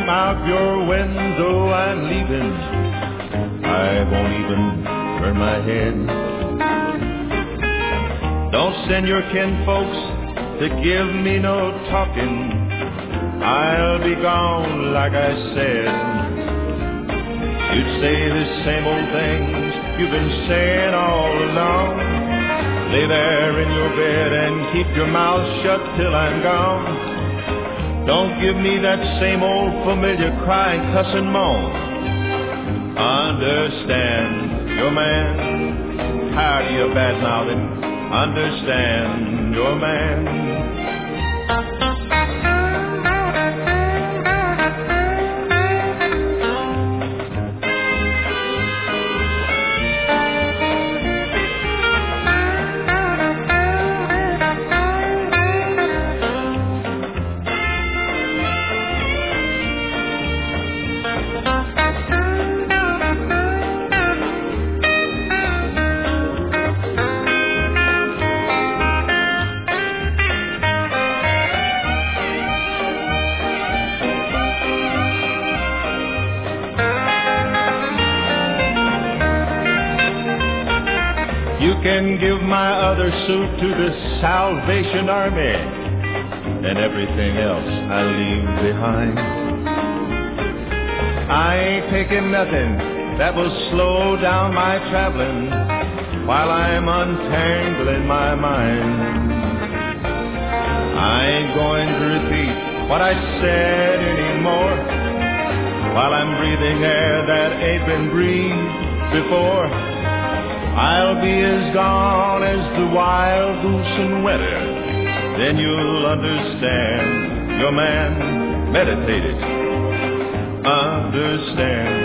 out your window, I'm leaving. I won't even turn my head. Don't send your kinfolks to give me no talking. I'll be gone, like I said. You'd say the same old things you've been saying all along. Lay there in your bed and keep your mouth shut till I'm gone. Don't give me that same old familiar crying, cuss and moan. Understand your man. Tired of your bad mouthing. Understand your man. You can give my other suit to the Salvation Army, and everything else I leave behind. I ain't taking nothing that will slow down my traveling while I'm untangling my mind. I ain't going to repeat what I said anymore while I'm breathing air that ain't been breathed before. I'll be as gone as the wild goose in winter. Then you'll understand your man. Meditate it. Understand.